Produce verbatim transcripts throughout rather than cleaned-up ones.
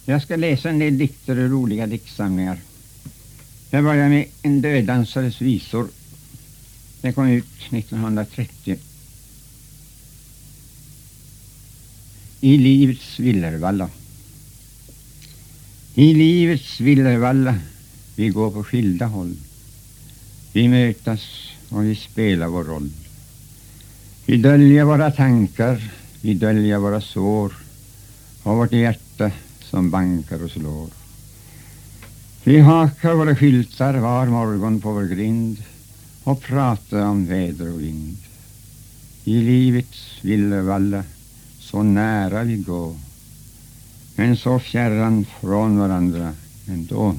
Jag ska läsa en del dikter ur roliga diktsamlingar. Jag börjar med En dödansares visor. Den kom ut nittonhundratrettio. I livets villervalla. I livets villervalla vi går på skilda håll. Vi mötas och vi spelar vår roll. Vi döljer våra tankar, vi döljer våra sår och vårt hjärta som bankar och slår. Vi hakar våra skyltar var morgon på vår grind och pratar om väder och vind. I livets villervalla så nära vi går, men så fjärran från varandra ändå.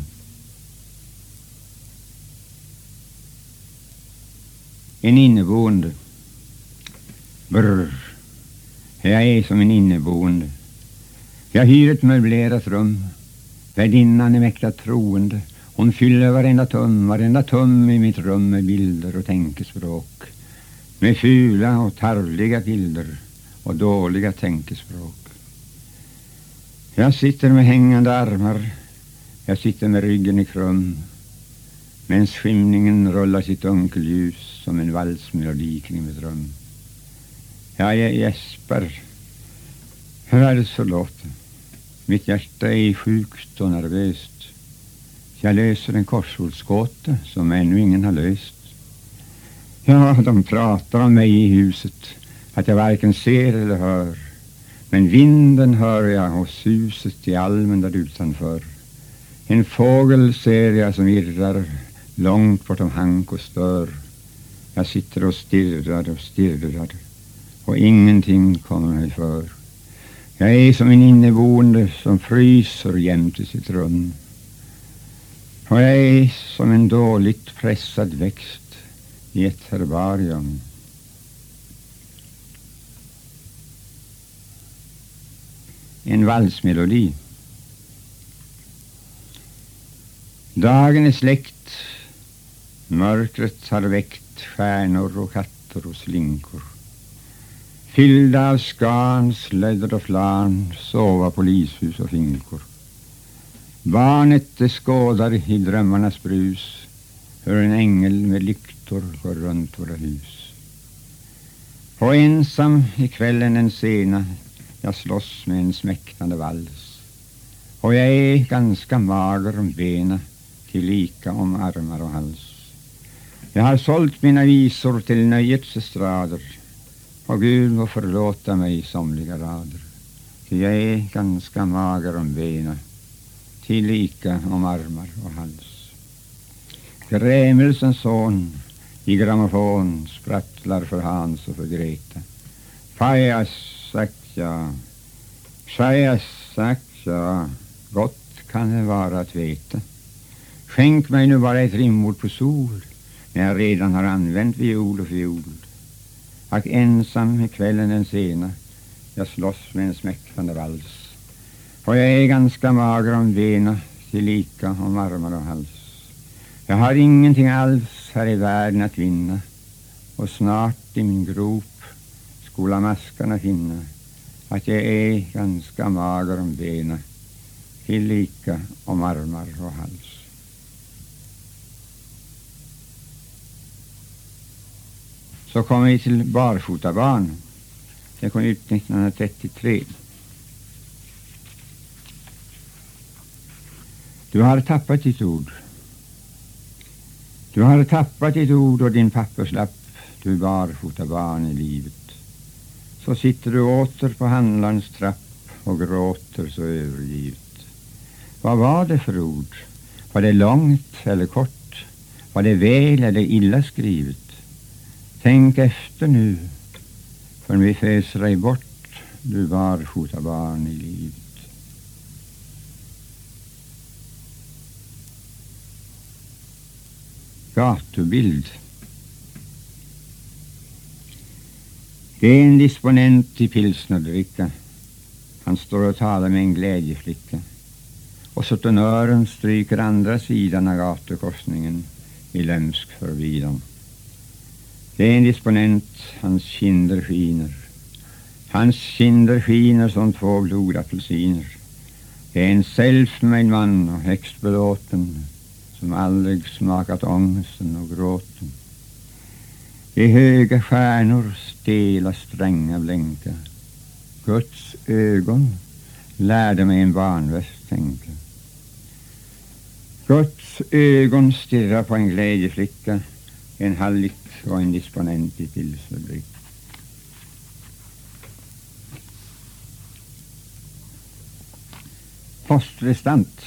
En inneboende. Brr. Jag är som en inneboende. Jag hyr ett möblerat rum. Värdinnan är mäkta troende. Hon fyller varenda tum, varenda tum i mitt rum med bilder och tänkespråk. Med fula och tarvliga bilder och dåliga tänkespråk. Jag sitter med hängande armar. Jag sitter med ryggen i krum. Medan skymningen rullar sitt unkelljus som en valsmelodi kring mitt rum. Ja, jag gäspar. Hur är det så låter? Mitt hjärta är sjukt och nervöst. Jag löser en korsordsgåta som ännu ingen har löst. Ja, de pratar om mig i huset, att jag varken ser eller hör. Men vinden hör jag och suset i almen där utanför. En fågel ser jag som irrar långt bortom hank och stör. Jag sitter och stirrar och stirrar och ingenting kommer mig för. Jag är som en inneboende som fryser jämt i sitt rum. Och jag är som en dåligt pressad växt i ett herbarium. En valsmelodi. Dagen är släckt. Mörkret har väckt stjärnor och katter och slinkor. Fyllda av skan, slödder och flarn, sova polishus och finkor. Barnet det skådar i drömmarnas brus hur en ängel med lyktor går runt våra hus. Och ensam i kvällen en sena jag slåss med en smäktande vals. Och jag är ganska mager om bena till lika om armar och hals. Jag har sålt mina visor till nöjets estrader. Och Gud må förlåta mig somliga rader. För jag är ganska mager om bena till lika om armar och hals. Grämelsens son i grammofon sprattlar för Hans och för Greta. Fajas sagt ja, fajas sagt ja, gott kan det vara att veta. Skänk mig nu bara ett rimord på sol när jag redan har använt viol och fiol. Och ensam i kvällen den sena jag slåss med en smäktande vals. Och jag är ganska mager om bena till lika om armar och hals. Jag har ingenting alls här i världen att vinna. Och snart i min grop skola maskarna finna att jag är ganska mager om bena till lika om armar och hals. Så kommer vi till Barfotabarn. Det kom ut nittonhundratrettiotre. Du har tappat ditt ord. Du har tappat ditt ord och din papperslapp. Du barfotabarn i livet. Så sitter du åter på handlarns trapp och gråter så övergivet. Vad var det för ord? Var det långt eller kort? Var det väl eller illa skrivet? Tänk efter nu, för vi föser dig bort, du barfotabarn i livet. Gatubild. Det är en disponent i pilsnerdricka. Han står och talar med en glädjeflicka. Och sutenören stryker andra sidan av gatukorsningen i lömsk förbidan. Det är en disponent, hans kinder skiner. Hans kinder skiner som två blodapelsiner. En selfmade man och högst belåten, som aldrig smakat ångesten och gråten. De höga stjärnor stela stränga blänka. Guds ögon lärde mig en barnväst tänka. Guds ögon stirrar på en glädjeflicka, en hallick och en disponent i pilsnerbricka. Postrestant.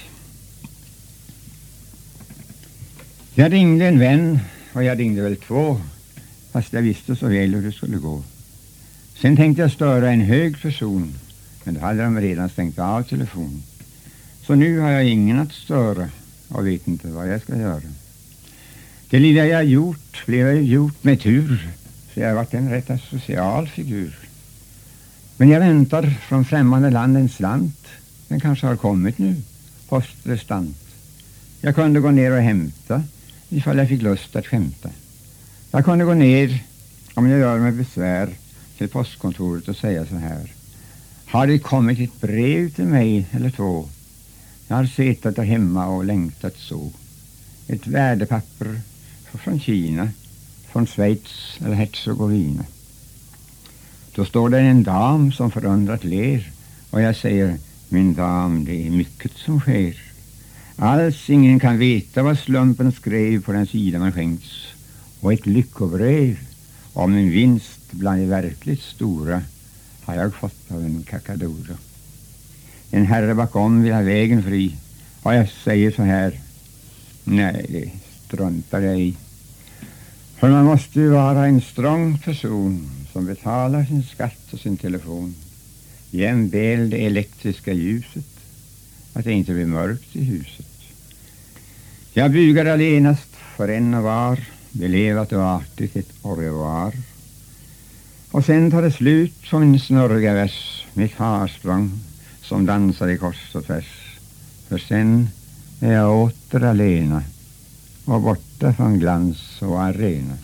Jag ringde en vän, och jag ringde väl två, fast jag visste så väl hur det skulle gå. Sen tänkte jag störa en hög person, men då hade de redan stängt av telefon. Så nu har jag ingen att störa och vet inte vad jag ska göra. Det lilla jag gjort blev jag gjort med tur, så jag har varit en rätt social figur. Men jag väntar från främmande land en slant. Den kanske har kommit nu, postrestant. Jag kunde gå ner och hämta ifall jag fick lust att skämta. Jag kunde gå ner, om jag gör mig besvär, till postkontoret och säga så här. Har det kommit ett brev till mig eller två? Jag har suttit där hemma och längtat så. Ett värdepapper från Kina, från Schweiz eller Herzegovina. Då står det en dam som förundrat ler, och jag säger, min dam, det är mycket som sker. Alls ingen kan veta vad slumpen skrev på den sida man skänkts. Och ett lyckobrev om en vinst bland de verkligt stora har jag fått av en kakadora. En herre bakom vill ha vägen fri, och jag säger så här. Nej, det struntar jag i. För man måste ju vara en strong person som betalar sin skatt och sin telefon. Jämväl det elektriska ljuset, att det inte blir mörkt i huset. Jag bugar allenast för en och var, belevat och artigt ett au revoir. Och sen tar det slut på min snurriga vers, mitt harsprång som dansar i kors och tvärs. För sen är jag åter alena och borta från glans och arena.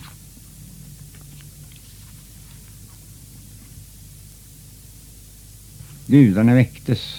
Gudarna väcktes.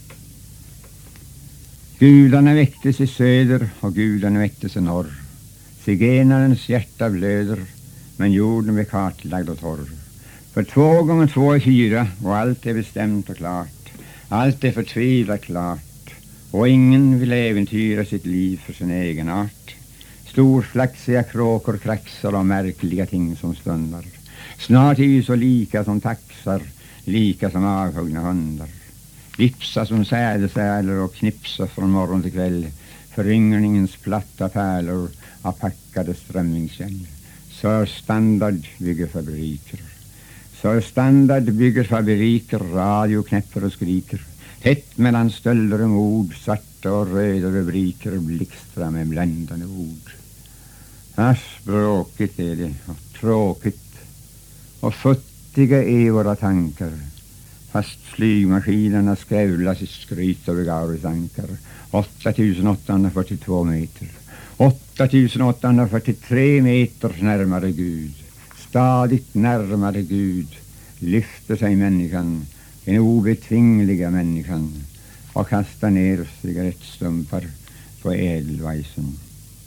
Gudarna väcktes i söder och gudarna väcktes i norr. Zigenarens hjärta blöder, men jorden blir kartlagd och torr. För två gånger två är fyra, och allt är bestämt och klart. Allt är förtvivlat klart, och ingen vill äventyra sitt liv för sin egen art. Storflaxiga kråkor kraxar om märkliga ting som stundar. Snart är vi så lika som taxar, lika som avhuggna hundar. Vipsa som sädesäler och knipsa från morgon till kväll. Föryngringens platta pärlor av packade strömmingskäll. Sir Standard bygger fabriker. Sir Standard bygger fabriker, radio knäpper och skriker. Tätt mellan stölder och mord, svarta och röda rubriker blixtrar med bländande ord. Här språkigt är det, och tråkigt, och futtiga är våra tankar. Fast flygmaskinerna skrävlas i skryt över Gauris ankar. åtta tusen åttahundrafyrtiotvå meter. åtta tusen åttahundrafyrtiotre meter närmare Gud. Stadigt närmare Gud lyfter sig människan, den obetvingliga människan, och kastar ner cigarettstumpar på Edelweisen.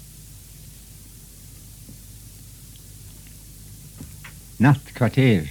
Nattkvarter.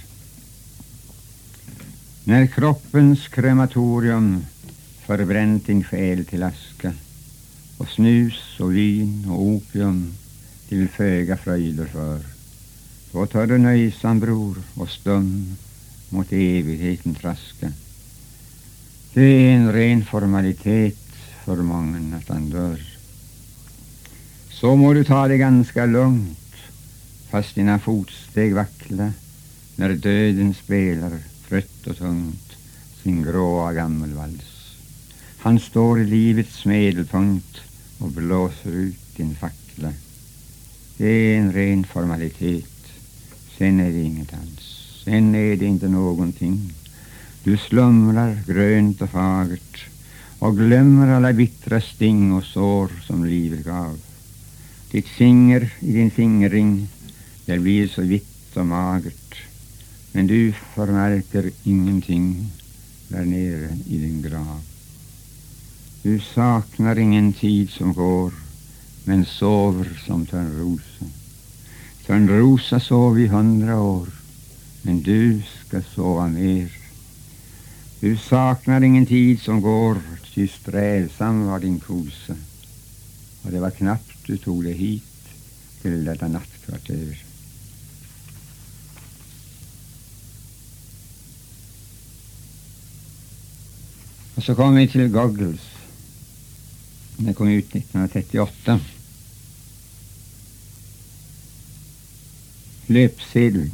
När kroppens krematorium förbränt din själ till aska, och snus och vin och opium till föga fröjder för, då tar du nöjsam bror och stum mot evigheten traska. Det är en ren formalitet för mången att han dör. Så må du ta det ganska lugnt, fast dina fotsteg vackla, när döden spelar trött och tungt sin gråa gammelvals. Han står i livets medelpunkt och blåser ut din fackla. Det är en ren formalitet, sen är det inget alls. Sen är det inte någonting. Du slumrar grönt och fagert och glömmer alla bittra sting och sår som livet gav. Ditt finger i din fingerring, det blir så vitt och magert, men du förmärker ingenting där nere i din grav. Du saknar ingen tid som går, men sover som Törnrosa. Törnrosa sov i hundra år, men du ska sova mer. Du saknar ingen tid som går, ty strävsam var din kosa. Och det var knappt du tog dig hit till detta nattkvarter. Och så kom vi till Goggles. Den kom ut nittonhundratrettioåtta. Löpsedel.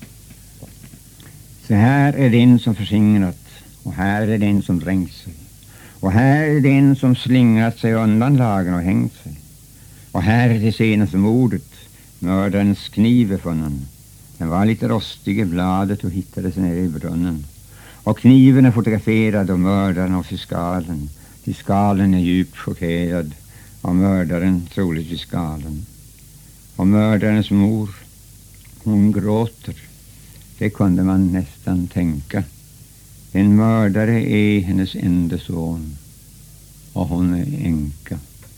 Så här är den som försingrat, och här är den som dränkt sig. Och här är den som slingrat sig undan lagen och hängt sig. Och här är det senaste mordet, mördarens kniv är funnen. Den var lite rostig i bladet och hittades nere i brunnen. Och kniven är fotograferad av mördaren och fiskalen. Fiskalen är djupt chockerad och mördaren troligtvis galen. Och mördarens mor, hon gråter. Det kunde man nästan tänka. En mördare är hennes enda son, och hon är änka.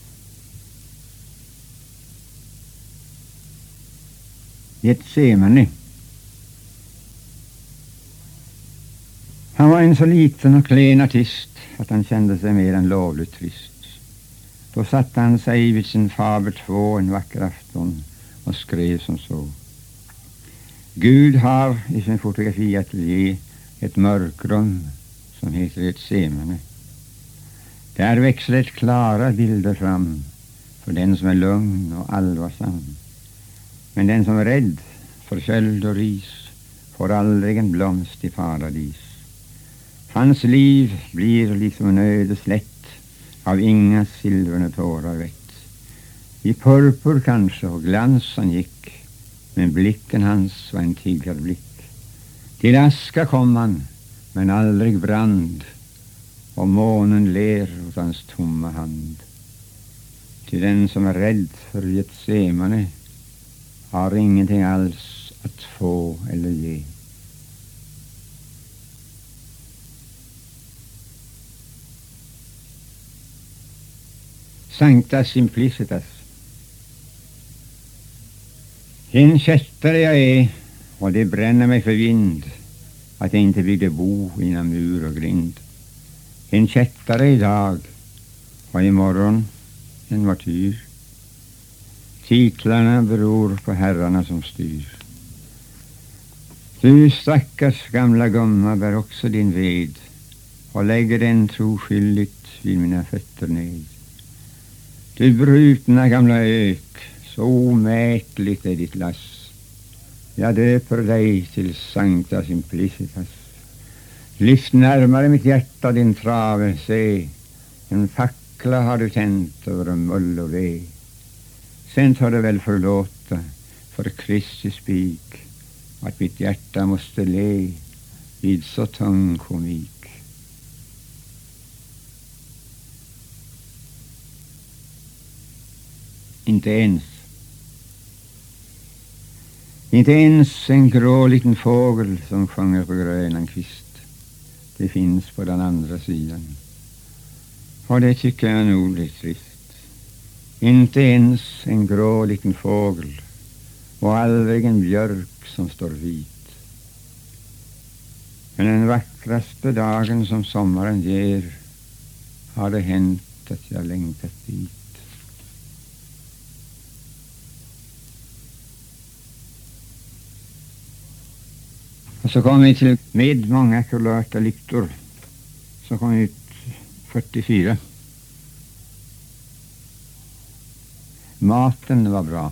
Getsemane. Han var en så liten och klen artist att han kände sig mer än lovligt trist. Då satte han sig vid sin Faber två en vacker afton och skrev som så. Gud har i sin fotografiateljé ett mörkrum som heter Getsemane. Där växer ett klara bilder fram för den som är lugn och allvarsam. Men den som är rädd för köld och ris får aldrig en blomst i paradis. Hans liv blir liksom en öde slätt av inga silverne tårar vett. I purpur kanske och glans han gick, men blicken hans var en tiggarblick. Till aska kom han, men aldrig brand, och månen ler åt hans tomma hand. Till den som är rädd för Getsemane har ingenting alls att få eller ge. Sancta Simplicitas. En kättare jag är, och det bränner mig för vind att jag inte byggde bo innan mur och grind. En kättare idag, och imorgon en martyr. Titlarna beror på herrarna som styr. Du stackars gamla gumma bär också din ved och lägger den troskyldigt vid mina fötter ned. Du brutna gamla ök, så omätligt är ditt lass. Jag döper dig till Sancta Simplicitas. Lyft närmare mitt hjärta din trave, se. En fackla har du tänt över mull och ve. Sen tar du väl förlåta för Kristi spik att mitt hjärta måste le vid så tung komik. Inte ens. Inte ens en grå liten fågel som sjunger på grönan kvist. Det finns på den andra sidan. Och det tycker jag nog är trist. Inte ens en grå liten fågel och aldrig en björk som står vit. Men den vackraste dagen som sommaren ger har det hänt att jag längtat dit. Och så kom vi till Med många kulörta lyktor, som kom ut fyrtiofyra. Maten var bra.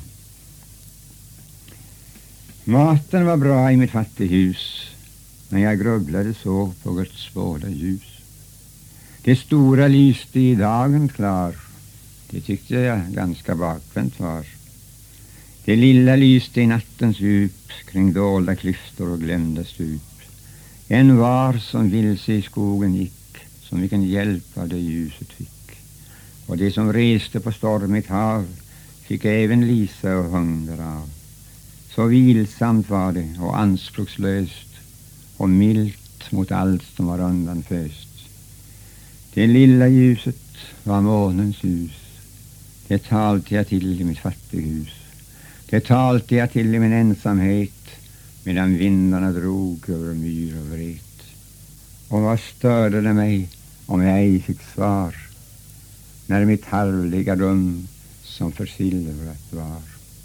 Maten var bra i mitt fattighus, men jag grubblade så på Guds båda ljus. Det stora lyste i dagen klar, det tyckte jag ganska bakvänt var. Det lilla lyste i nattens djup kring dolda klyftor och glömda stup. En var som vilse i skogen gick, som vilken hjälp av det ljuset fick. Och det som reste på stormigt hav fick även Lisa och hunger av. Så vilsamt var det och anspråkslöst och milt mot allt som var undanföst. Det lilla ljuset var månens ljus. Det talte jag till i mitt fattighus. Det talte jag till i min ensamhet, medan vindarna drog över myr och vret. Och vad störde det mig om jag ej fick svar, när mitt harvliga rum som försilvrat var.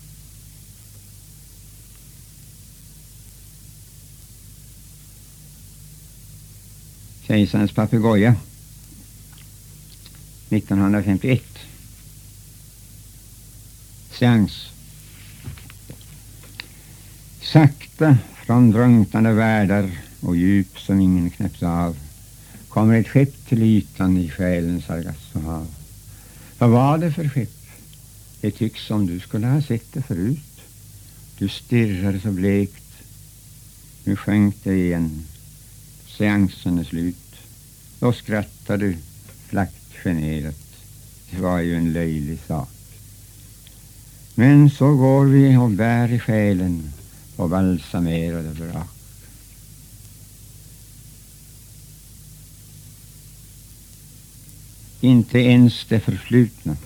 Kejsarens papegoja nittonhundrafemtioett. Seans. Sakta från drunknande världar och djup som ingen knäppte av kommer ett skepp till ytan i själens Sargassohav. Vad var det för skepp? Det tycks som du skulle ha sett det förut. Du stirrar så blekt. Nu sjönk det igen. Seansen är slut. Då skrattar du flackt generat. Det var ju en löjlig sak. Men så går vi och bär i själen och balsamerade brak. Inte ens det förflutna.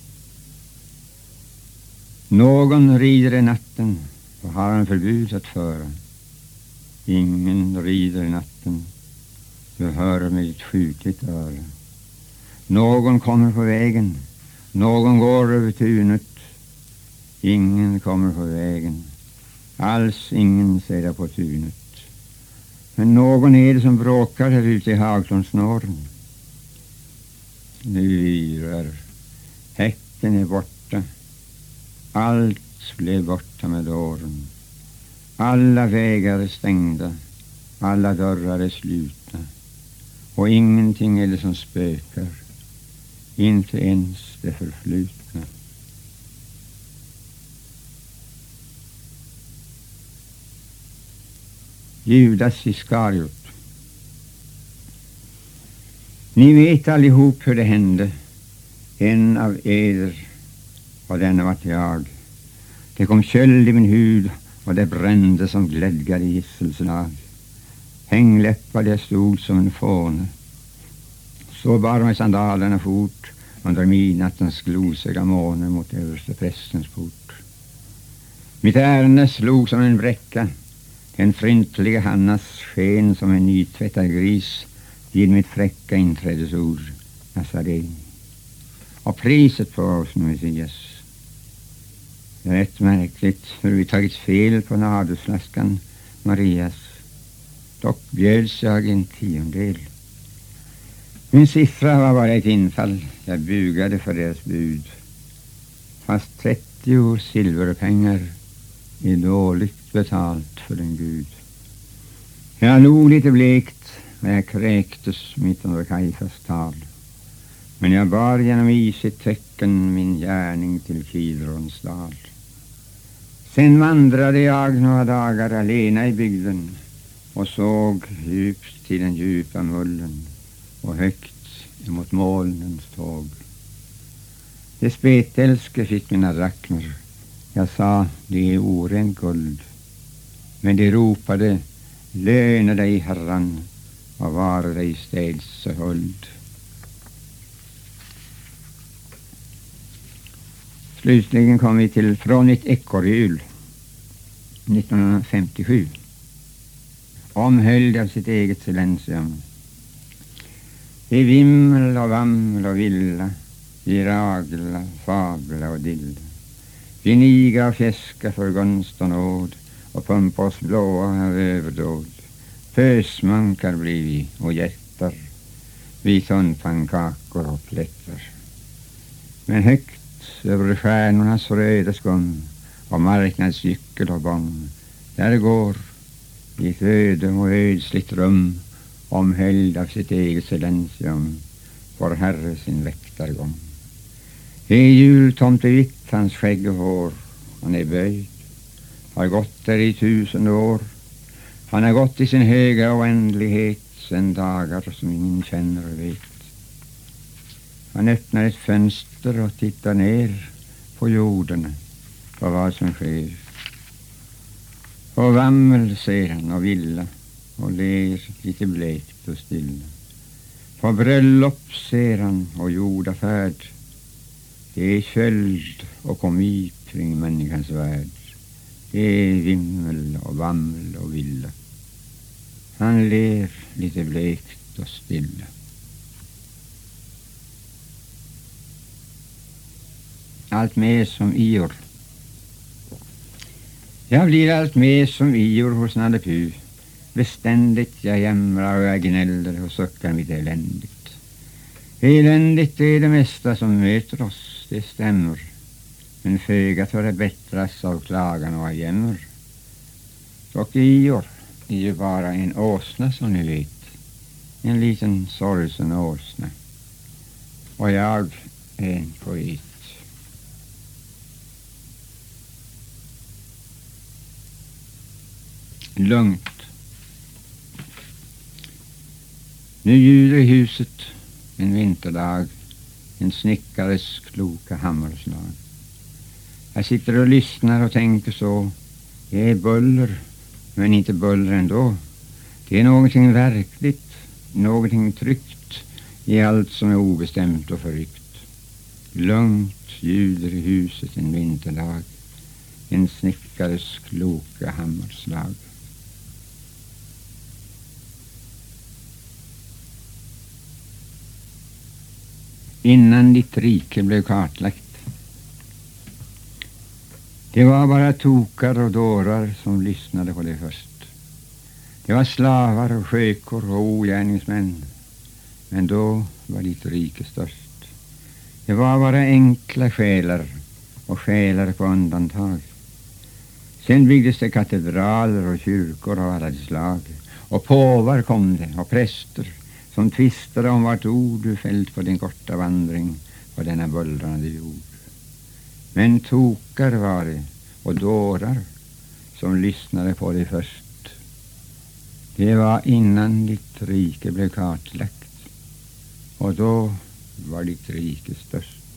Någon rider i natten och har en förbud att föra. Ingen rider i natten. Du hör med ditt skjutigt öra. Någon kommer på vägen. Någon går över tunet. Ingen kommer på vägen. Alls ingen ser det på tunet. Men någon är det som bråkar här ute i Hagslånsnåren. Nu yrar. Häcken är borta. Allt blev borta med åren. Alla vägar är stängda. Alla dörrar är slutna. Och ingenting är det som spökar. Inte ens det förflutna. Judas Iskariot. Ni vet allihop hur det hände. En av eder, och denna var jag. Det kom köld i min hud och det brände som glädgar i gisselslag. Hängläppade jag stod som en fåne. Så bar mig sandalerna fort under midnattens glosiga måne mot överste prästens port. Mitt ärende slog som en bräcka. Den fryntliga Hannas sken som en nytvättad gris vid mitt fräcka inträdesord, Nazaré. Och priset på oss, Messias. Det är rätt märkligt hur vi tagit fel på nardusflaskan Marias. Dock bjöds jag en tiondel. Min siffra var bara ett infall. Jag bugade för deras bud. Fast trettio silverpengar är dåligt betalt för en gud. Jag log lite blekt och jag kräktes mitt under Kajfas tal. Men jag bar genom isigt täcken min gärning till Kidrons dal. Sen vandrade jag några dagar alena i bygden och såg djupt till den djupa mullen och högt emot molnens tåg. Det spetälske fick mina drakmer. Jag sa, det är orent guld. Men de ropade, löna dig herran och vara dig städshåld. Slutligen kom vi till Från ett ekorrhjul nittonhundrafemtiosju. Omhöljd av sitt eget silensium. I vimmel och vammel och villa, i ragla, fabla och dilla. Vi niga och fjäska för gunst och nåd och pumpa oss blåa av överdåd. Pösmunkar blir vi och jättar, vi tunnpannkakor och plättar. Men högt över stjärnornas röda skum och marknadsgyckel och bång, där går i ett öde och ödsligt rum, omhöljd av sitt eget silensium, vår herre sin väktargång. Det är jultomte vitt hans skägg och hår, han är böjd, har gått där i tusen år. Han har gått i sin höga oändlighet sen dagar som ingen känner och vet. Han öppnar ett fönster och tittar ner på jorden, på vad som sker. Och vammel ser han och villa och ler lite blekt och stilla. På bröllop ser han och jordafärd. Det är köld och komik kring människans värld. Det är vimmel och vammel och villa. Han ler lite blekt och stilla. Allt mer som Ior. Jag blir allt mer som Ior hos Nalle Puh. Beständigt jag jämrar och jag gnäller och suckar mitt eländigt. Eländigt är det mesta som möter oss, det stämmer. Men föga för det bättras av klagan och jämmer. Och Ior är ju bara en åsna som ni vet. En liten sorgsen åsna. Och jag är en poet. Lugnt. Nu ljuder i huset en vinterdag, en snickares kloka hammarslag. Jag sitter och lyssnar och tänker så. Det är buller, men inte buller ändå. Det är någonting verkligt, någonting tryggt i allt som är obestämt och förryckt. Lugnt ljuder i huset en vinterdag, en snickares kloka hammarslag. Innan ditt rike blev kartlagt. Det var bara tokar och dårar som lyssnade på det först. Det var slavar och skökor och ogärningsmän. Men då var ditt rike störst. Det var bara enkla själar och själar på undantag. Sen byggdes det katedraler och kyrkor av alla slag. Och påvar kom det och präster som tvistade om vart ord du fällt på din korta vandring på denna bullrande jord. Men tokar var det och dårar som lyssnade på dig först. Det var innan ditt rike blev kartlagt, och då var ditt rike störst.